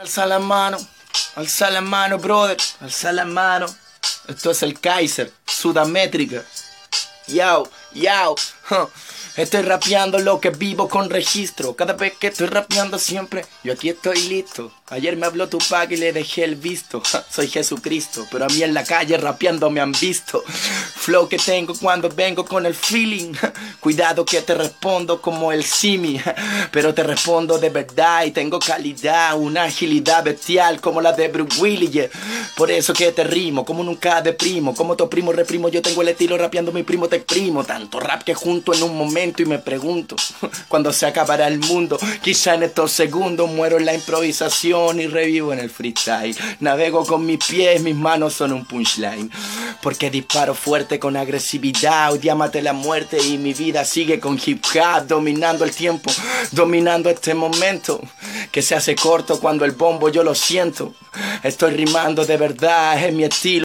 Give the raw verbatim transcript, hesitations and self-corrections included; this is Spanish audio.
Alza la mano, alza la mano, brother, alza la mano. Esto es el Kaiser, Sudamétrica. Yo, yo, huh. Estoy rapeando lo que vivo con registro. Cada vez que estoy rapeando siempre, yo aquí estoy listo. Ayer me habló Tupac y le dejé el visto. Soy Jesucristo, pero a mí en la calle rapeando me han visto. Flow que tengo cuando vengo con el feeling. Cuidado que te respondo como el simi, pero te respondo de verdad y tengo calidad. Una agilidad bestial como la de Bruce Willis, yeah. Por eso que te rimo, como nunca deprimo. Como tu primo reprimo, yo tengo el estilo rapeando, mi primo te exprimo. Tanto rap que junto en un momento y me pregunto cuándo se acabará el mundo. Quizá en estos segundos muero en la improvisación y revivo en el freestyle. Navego con mis pies, mis manos son un punchline. Porque disparo fuerte con agresividad. Hoy día maté la muerte y mi vida sigue con hip hop. Dominando el tiempo, dominando este momento que se hace corto cuando el bombo yo lo siento. Estoy rimando de verdad, es mi estilo.